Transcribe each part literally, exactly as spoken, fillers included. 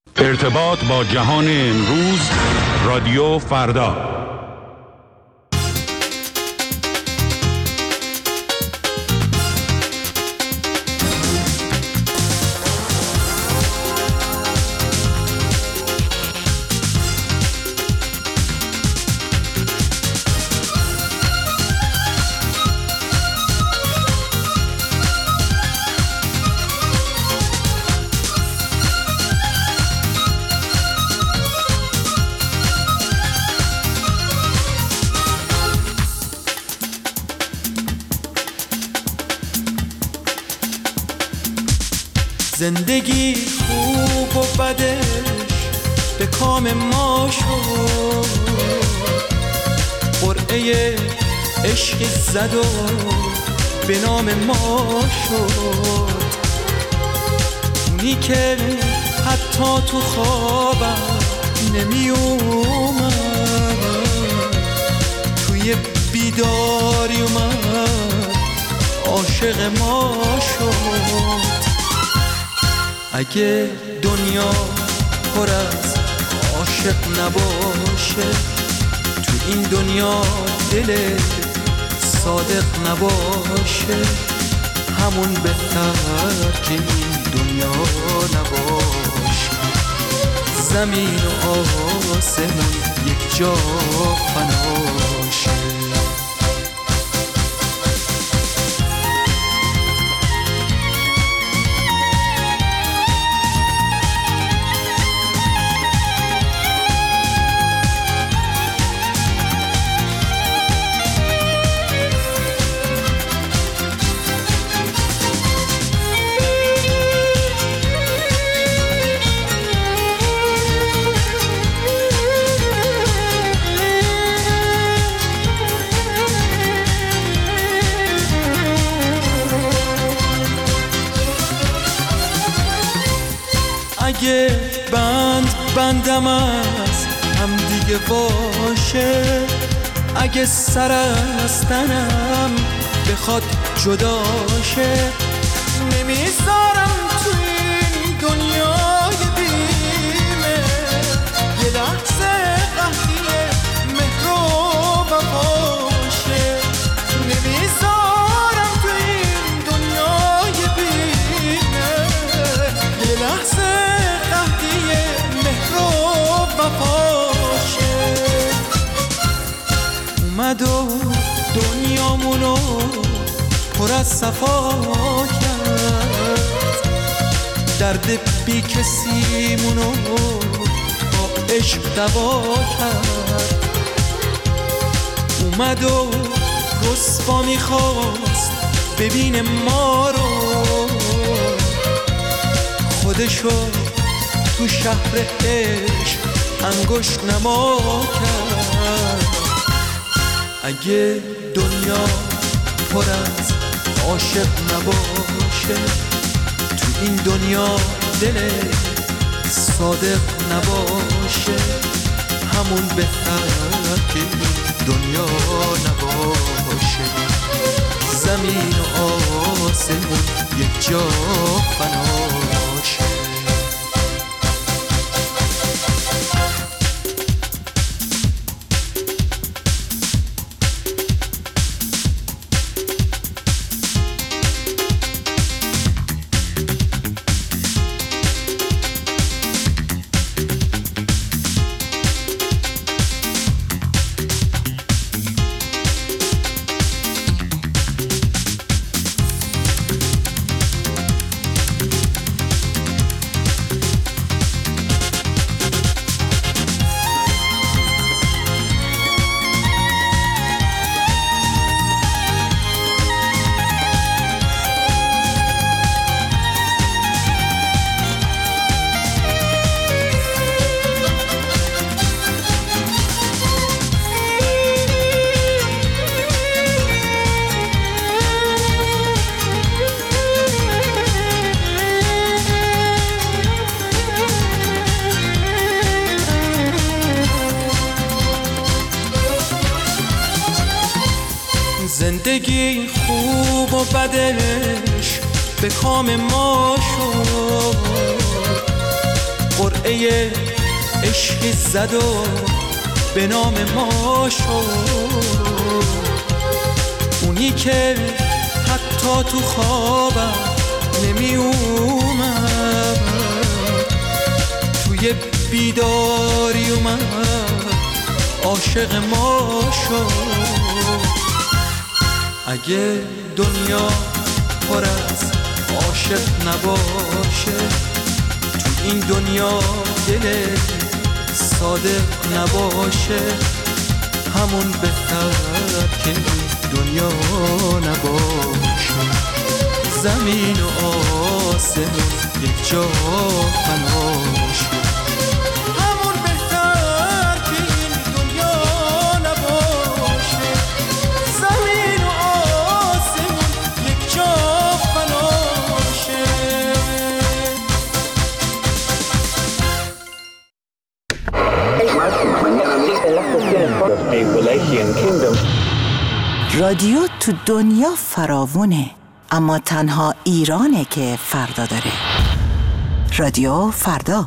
ارتباط با جهان امروز، رادیو فردا. زندگی خوب و بدش به کام ما شد، قرعه عشق زد و به نام ما شد. اونی که حتی تو خوابم نمی اومد، توی بیداری اومد عاشق ما شد. اگه دنیا پر از عاشق نباشه، تو این دنیا دل صادق نباشه، همون بهتر که این دنیا نباشه. زمین و آسمون یک جا فناشه. اگه بند بندم از هم دیگه باشه، اگه سر از تنم بخواد جداشه، نمیذارم تو این دنیای بیمه یه لحظه قهری مهر و وفاشه. نمیذارم تو این دنیای بیمه یه لحظه وفاشه. اومد و دنیامونو پر از صفا کرد، درد بی کسیمونو با عشق دوا کرد. اومد و رسوا میخواست ببین ما رو، خودشو تو شهر عشق انگشت نما کرد. اگه دنیا پر از عاشق نباشه، تو این دنیا دل صادق نباشه، همون بهتر که دنیا نباشه. زمین و آسمون یک جا فناشه. زندگی خوب و بدش به کام ما شد، قرعه قلعه عشقی زد و به نام ما شد، اونی که حتی تو خوابم نمی اومد، توی بیداری اومد عاشق ما شد. اگه دنیا پر از عاشق نباشه، تو این دنیا دل صادق نباشه، همون بهتر که دنیا نباشه. زمین و آسمون یک جا فناشه، همون بهتر که این دنیا نباشه. زمین و آسمون یک جا فناشه. رادیو تو دنیا فراوونه، اما تنها ایرانه که فردا داره. رادیو فردا.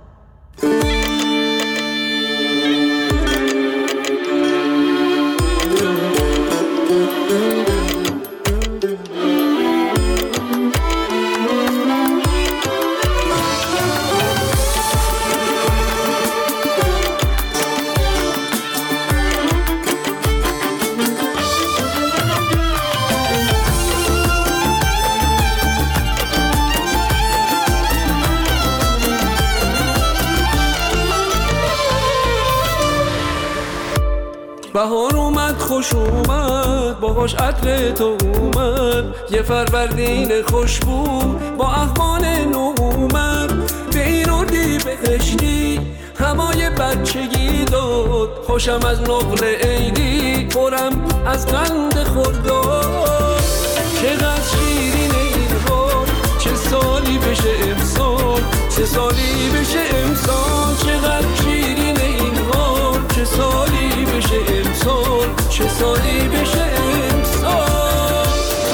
بهار اومد خوش اومد، باهاش عطر تو اومد، یه فروردین خوشبو با اخبار نو اومد. به این اردی بهشتی همای بچگی داد، خوشم از نقل عیدی پرم از قند خورداد. چقدر شیرین این حال، چه سالی بشه امسال، چه سالی بشه امسال. چقدر شیرین این حال، چه سالی بشه امسال، چه سالی بشه امسال.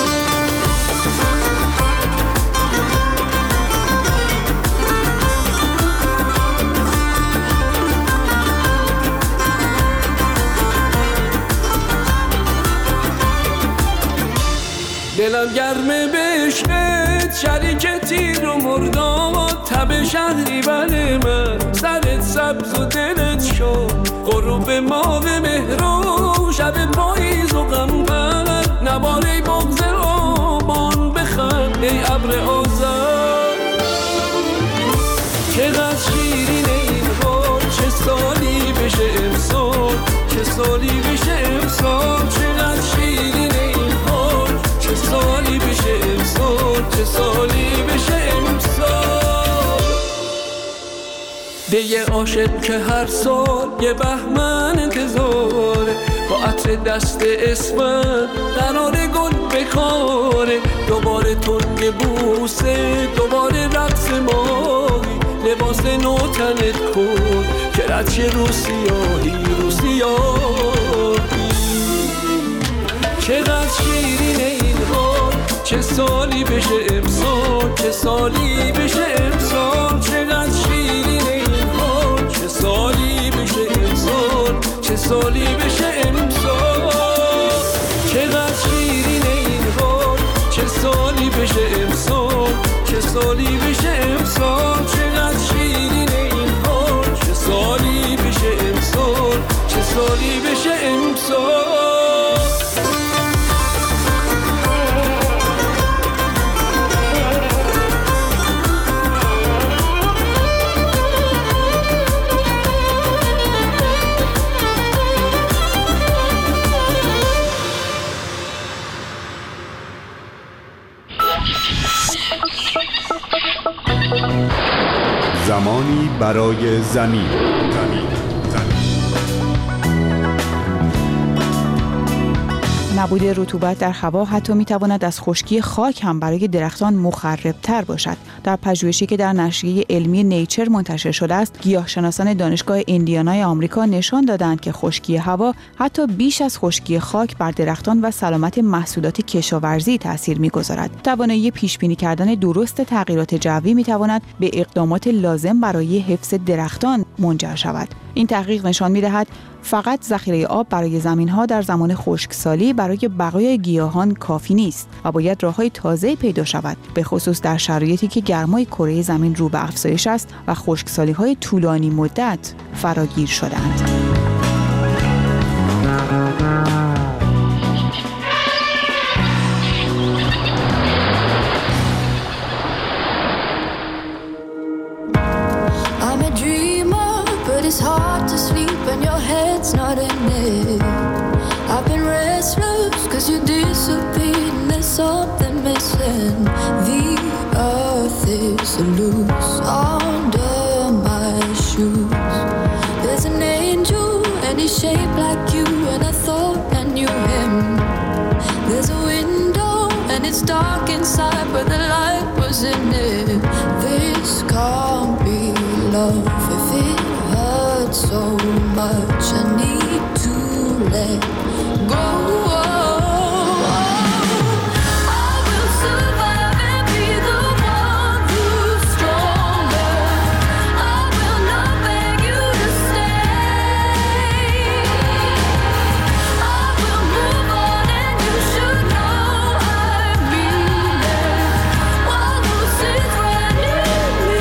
دلم گرمه بهشت، شریک تیر و مرداد، تب شهری بر من، سرت سبز و دلت شد، غروب ماه مهرو، شب پاییز و غمبر، نباره بغض آبان بخند ای ابر آذر. چقدر شیرین این حال، چه سالی بشه امسال، چه سالی بشه امسال. چقدر شیرین این حال، چه سالی بشه امسال، چه سالی بشه امسال. ده یه عاشق که هر سال یه بهمن انتظاره، با عطر دست اسمت قرار گل بکاره. دوباره تنگ بوسه، دوباره رقص ماهی، لباس نو تنت کن که رد شه رو سیاهی، رو سیاهی. چقدر شیرین این حال، چه سالی بشه امسال، چه سالی بشه امسال. چقدر شیرین این حال، چه سالی بشه امسال، چه سالی بشه امسال. چقدر شیرین این حال، چه سالی بشه امسال، چه سالی بشه امسال. چقدر شیرین این حال، چه سالی بشه امسال، چه سالی بشه امسال. زمانی برای زمین. نبود رطوبت در هوا حتی میتواند از خشکی خاک هم برای درختان مخربتر باشد. در پژوهشی که در نشریه علمی نیچر منتشر شده است، گیاهشناسان دانشگاه ایندیانای آمریکا نشان دادند که خشکی هوا حتی بیش از خشکی خاک بر درختان و سلامت محصولات کشاورزی تأثیر می‌گذارد. توانایی پیش‌بینی کردن درست تغییرات جوی می‌تواند به اقدامات لازم برای حفظ درختان منجر شود. این تحقیق نشان می‌دهد فقط ذخیره آب برای زمین‌ها در زمان خشکسالی برای بقای گیاهان کافی نیست و باید راه‌های تازه‌ای پیدا شود، به خصوص در شرایطی که گرمای کره زمین رو به افزایش است و خشکسالی‌های طولانی مدت فراگیر شده‌اند. It's hard to sleep when your head's not in it. I've been restless cause you disappeared and there's something missing. The earth is loose under my shoes. There's an angel and he's shaped like you, and I thought I knew him. There's a window and it's dark inside but the light was in it. This can't be love if it so much. I need to let go. I will survive and be the one who's stronger. I will not beg you to stay. I will move on and you should know I mean it. While who sits right near me.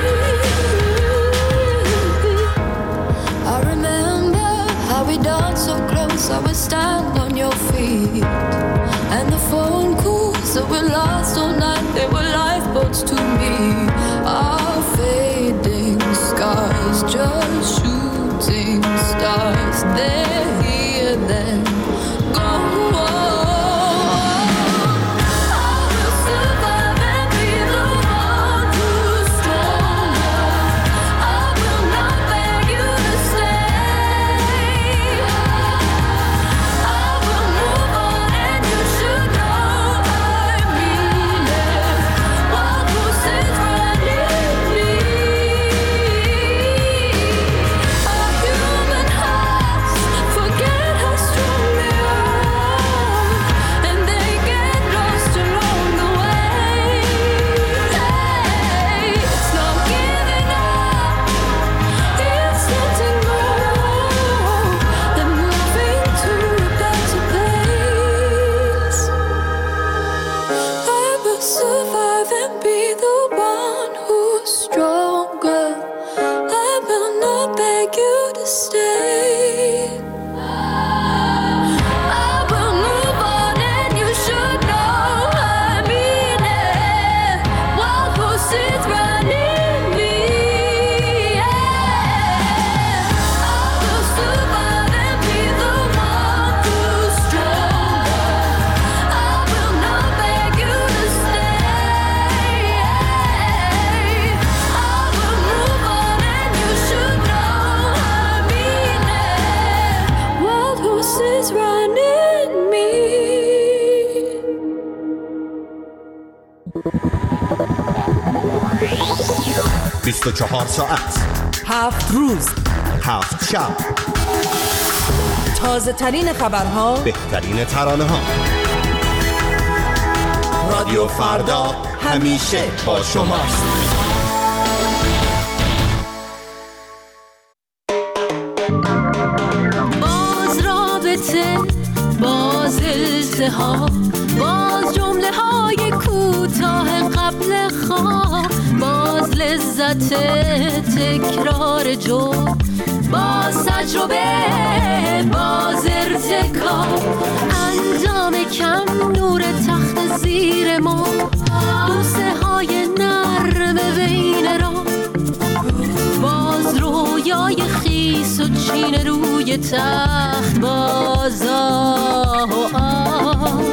I remember how we danced so close, I would stand on your feet. And the phone calls that were lost all night, they were lifeboats to me. Our fading scars, just shooting stars. They're here then, go on. بیست و چهار ساعت، هفت روز، هفت شب، تازه ترین خبرها، بهترین ترانه ها. رادیو فردا همیشه با شماست. باز رابطه، باز التهاب، باز جمله های کوتاه قبل خواب، باز لذت تکرار جو، باز تجربه، باز ارتکاب، انجام کم، نور تخت زیر ما، بوسه های نرم بین را، باز رویای خیس و چین روی تخت، باز آه و آه،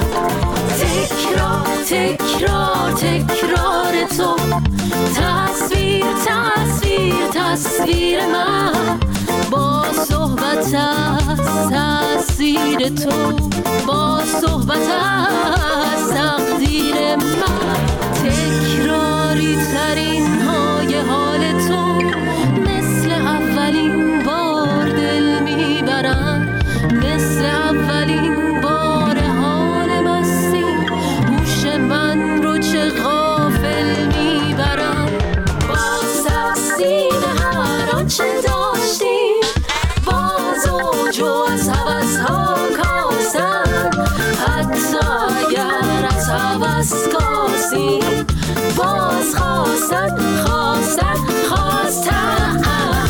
تکرار تکرار تکرار تو، تصویر تصویر تصویر من، با صحبت از تأثیر تو، با صحبت از تقدیر من، تکرار جاری ترین های حال تو مثل اولین بار دل میبرن، مثل اولین بار حال مستی هوش من رو چه غافل میبرن. باز تقسیم هر آنچه داشتیم، باز اوج و از حوض ها کاسن، حتی اگر از حوض کاسی باز خواستن خواستن خواستن.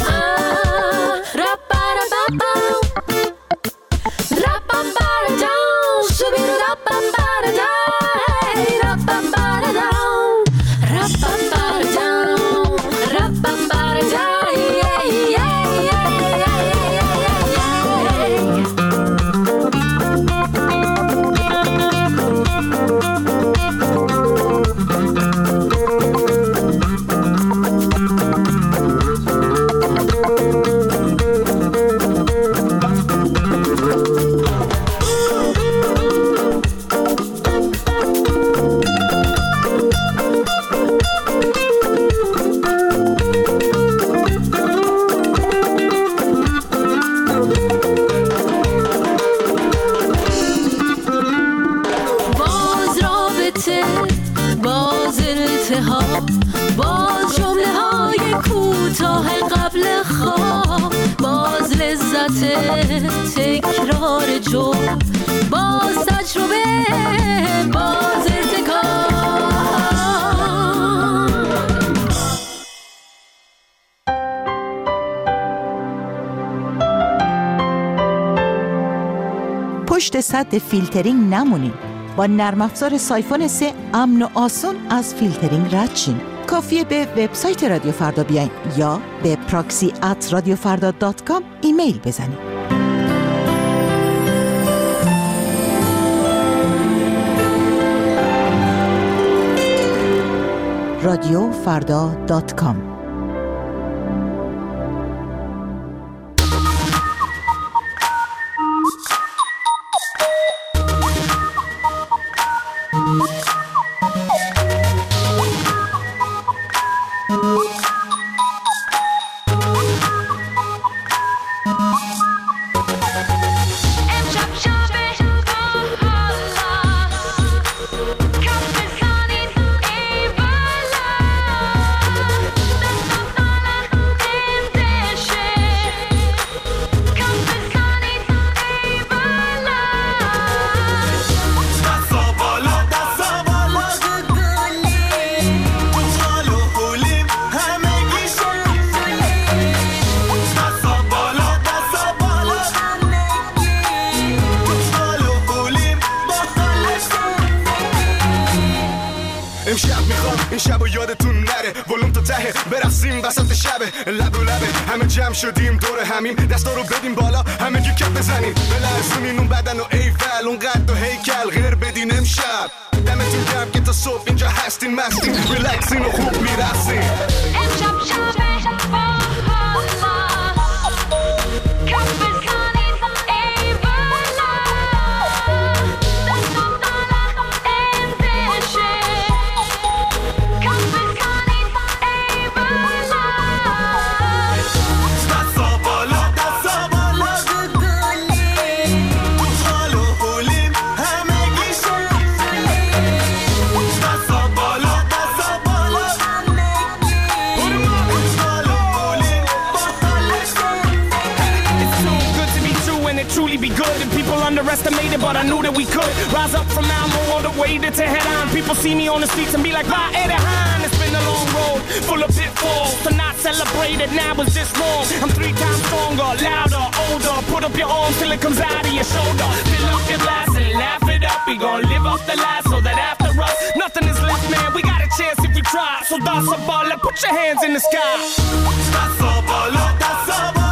باز جمله های کوتاه قبل خواب، باز لذت تکرار جو، باز تجربه، باز ارتکاب. پشت سد فیلترینگ نمونین. با نرم افزار سایفون سه امن و آسون از فیلترینگ رد شین. کافیه به وبسایت رادیو فردا بیاین یا به پراکسی ات رادیو فردا دات کام ایمیل بزنید. رادیو فردا دات کام. همه جمع شدیم دور همیم، دستا رو بدیم بالا همه گی کپ بزنیم، بلرزونین اون بدن و ایفل اون قد و هیکل غیر بدین امشب. دمتون گرم که تا صبح اینجا هستین مستین، ریلکسین و خوب میرسین. امشب شبه با حالا کپ بزنین ای بالا، دستا بالا اندشه کپ بزنین ای بالا. Underestimated, but I knew that we could rise up from now all the way to Tehran. People see me on the streets and be like, "Va Erehan." It's been a long road, full of pitfalls. To not celebrate it now is just wrong. I'm three times stronger, louder, older. Put up your arms till it comes out of your shoulder. Fill up your glass and laugh it up. We gon' live up the life so that after us, nothing is left, man. We got a chance if we try. So that's a baller, put your hands in the sky. That's a baller, that's a baller.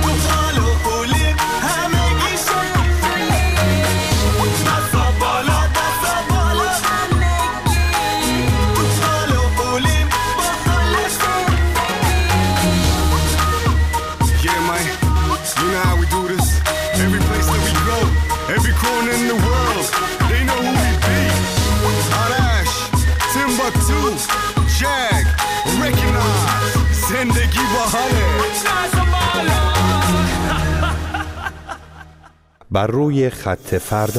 Follow two, check, recognize. زندگی با همه. بر روی خط فردا.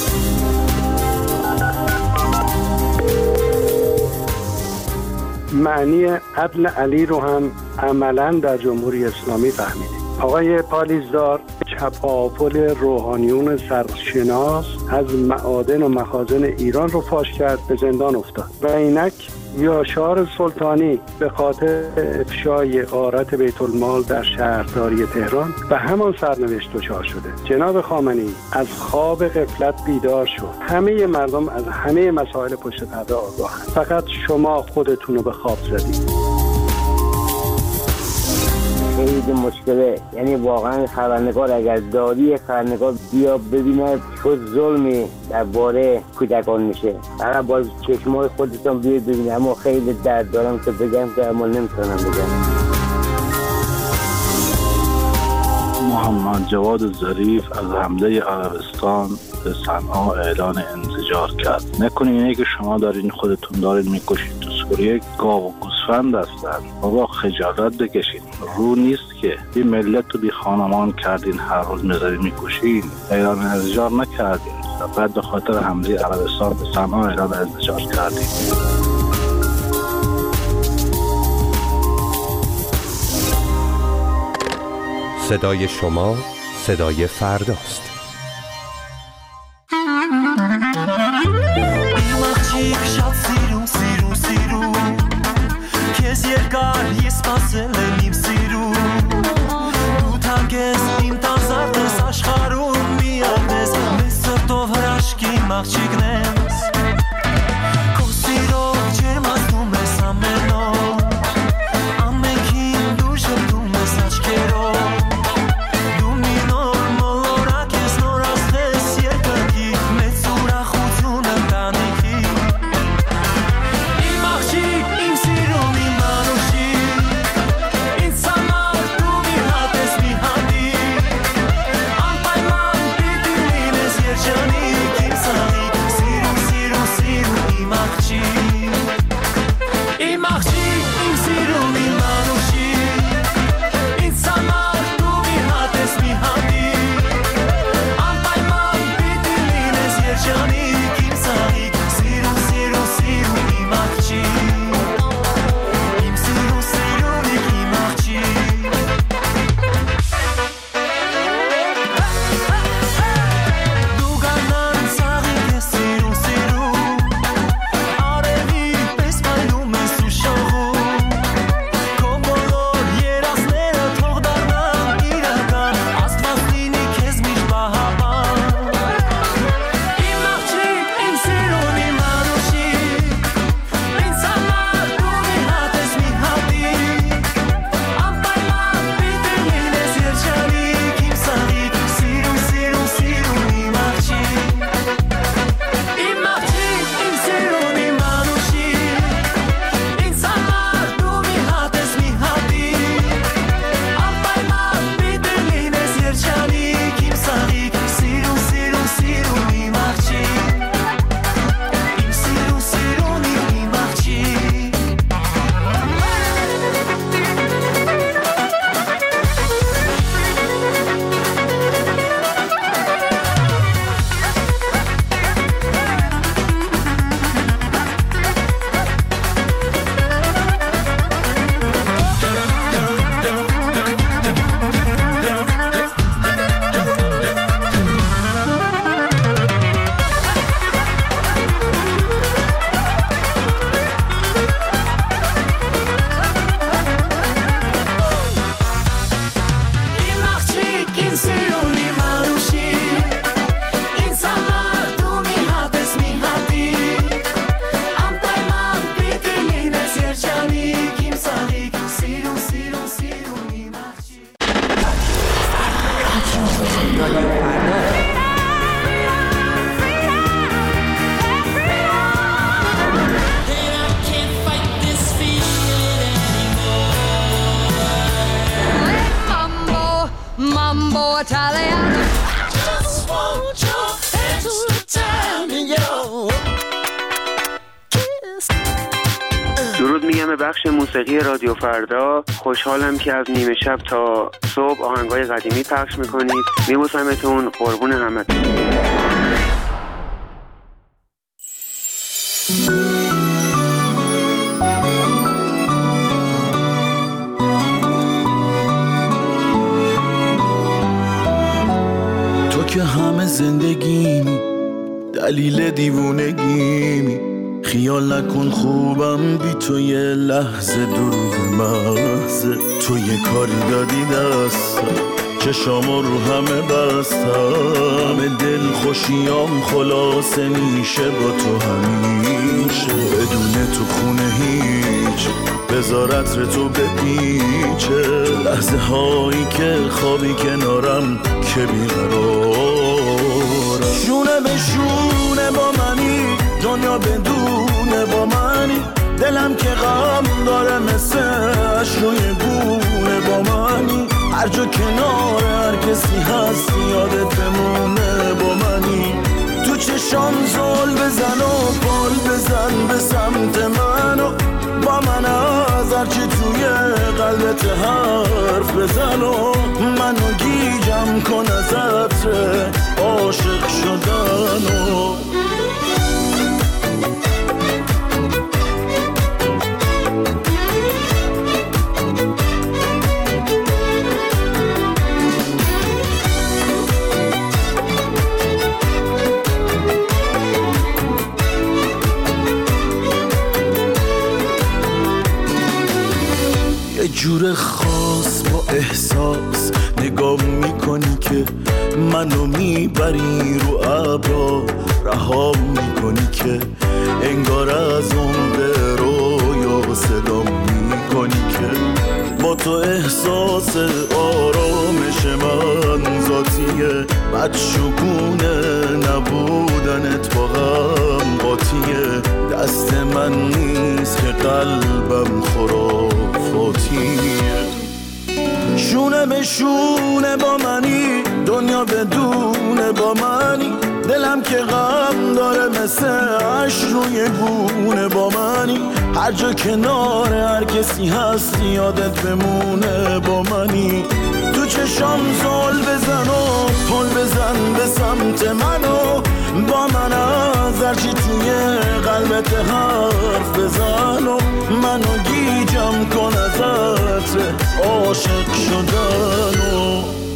معنی عدل علی رو هم عملاً در جمهوری اسلامی فهمیدیم. آقای پالیزدار چپاول روحانیون سرشناس از معادن و مخازن ایران رو فاش کرد، به زندان افتاد و اینک یاشار سلطانی به خاطر افشای غارت بیت المال در شهرداری تهران به همان سرنوشت دچار شده. جناب خامنه‌ای از خواب غفلت بیدار شد. همه مردم از همه مسائل پشت پرده آگاهند، فقط شما خودتون رو به خواب زدید. خیلی مشکله، یعنی واقعا خبرنگار اگر داری خبرنگار بیا ببینه چه ظلمی درباره کودکان میشه، فقط با چشمای خودتون بیا ببینه. اما خیلی درد دارم که بگم که اما نمیتونم بگم. محمد جواد ظریف از حمله عربستان به صنعا اعلان انزجار کرد. نکنین اینه که شما دارین خودتون دارین میکشید. تو سوریه گاو و گوسفند هستن. بابا خجالت بکشین. رو نیست که بی ملت رو بی خانمان کردین، هر روز میذارین میکشین. اعلان انزجار نکردین، بعد به خاطر حمله عربستان به صنعا اعلان انزجار کردین. صدای شما صدای فرداست. میگم به بخش موسیقی رادیو فردا. خوشحالم که از نیمه شب تا صبح آهنگای قدیمی پخش میکنید. میبوسمتون، قربون همتون. تو که همه زندگیمی، دلیل دیوونگیمی، خیال نکن خوبم بی تو یه لحظه دروغ محضه. تو یه کاری دادی دستم، چشامو رو همه بستم، همه دل خوشیام خلاصه میشه با تو همیشه. بدون تو خونه هیچ، بذار عطر تو بپیچه، لحظه هایی که خوابی کنارم که بیقرارم. شونه به شونه با منی، دنیا بدونه با منی، دلم که غم داره مثل اش روی گونه با منی. هر جا کنار هر کسی هست یادت بمونه با منی. تو چشام زل بزن و پال بزن به سمت منو، با من از هرچی توی قلبت حرف بزن و منو گیجم کن از عطر عاشق شدنو. یه جور خاص با احساس نگاه میکنی که منو میبری رو ابرا، رها میکنی که انگار از اون به رویا صدا میکنی که با تو احساس آرامش من ذاتیه، بدشگونه نبودنت با هم قاطیه. دست من نیست که قلبم خرافاتیه. شونه به شونه با منی، دنیا بدونه با منی، دلم که غم داره مثل اش روی گونه با منی. هر جا کنار هر کسی هست یادت بمونه با منی. تو چشام زل بزن و پل بزن به سمت منو، با من از هرچی توی قلبت حرف بزن و منو گیجم کن از عطر عاشق شدنو.